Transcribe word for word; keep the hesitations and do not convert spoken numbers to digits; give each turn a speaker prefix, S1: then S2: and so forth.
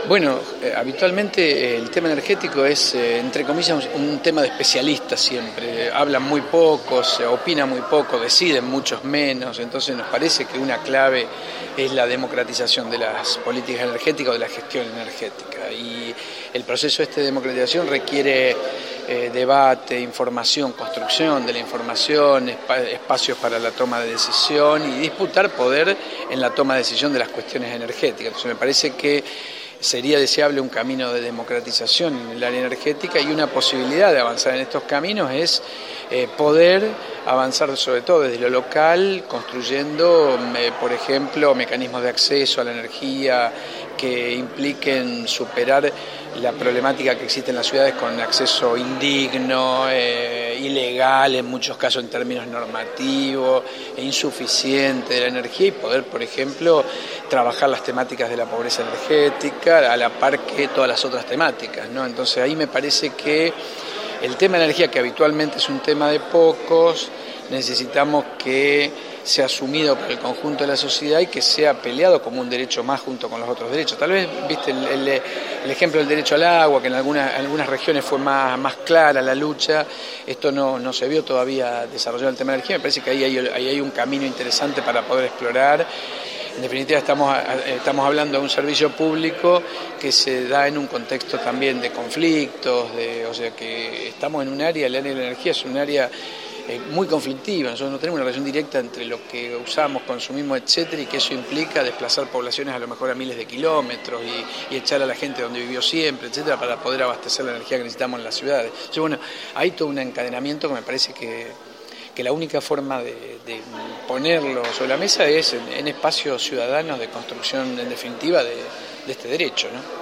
S1: Bueno, eh, habitualmente eh, el tema energético es, eh, entre comillas, un, un tema de especialistas siempre. Hablan muy pocos, se opina muy poco, deciden muchos menos. Entonces nos parece que una clave es la democratización de las políticas energéticas o de la gestión energética. Y el proceso este de democratización requiere eh, debate, información, construcción de la información, espa espacios para la toma de decisión y disputar poder en la toma de decisión de las cuestiones energéticas. Entonces me parece que sería deseable un camino de democratización en el área energética, y una posibilidad de avanzar en estos caminos es eh, poder avanzar sobre todo desde lo local, construyendo, eh, por ejemplo, mecanismos de acceso a la energía que impliquen superar la problemática que existe en las ciudades con acceso indigno, eh, ilegal en muchos casos en términos normativos, e insuficiente de la energía, y poder, por ejemplo, trabajar las temáticas de la pobreza energética a la par que todas las otras temáticas, ¿no? Entonces ahí me parece que el tema de energía, que habitualmente es un tema de pocos, necesitamos que sea asumido por el conjunto de la sociedad y que sea peleado como un derecho más junto con los otros derechos. Tal vez, viste, el, el, el ejemplo del derecho al agua, que en algunas, algunas regiones fue más, más clara la lucha, esto no, no se vio todavía desarrollado el tema de la energía. Me parece que ahí hay, ahí hay un camino interesante para poder explorar. En definitiva, estamos, estamos hablando de un servicio público que se da en un contexto también de conflictos, de, o sea que estamos en un área, el área de la energía es un área eh, muy conflictiva. Nosotros no tenemos una relación directa entre lo que usamos, consumimos, etcétera, y que eso implica desplazar poblaciones a lo mejor a miles de kilómetros y, y echar a la gente donde vivió siempre, etcétera, para poder abastecer la energía que necesitamos en las ciudades. Entonces, bueno, hay todo un encadenamiento que me parece que que la única forma de, de ponerlo sobre la mesa es en, en espacios ciudadanos de construcción, en definitiva, de, de este derecho, ¿no?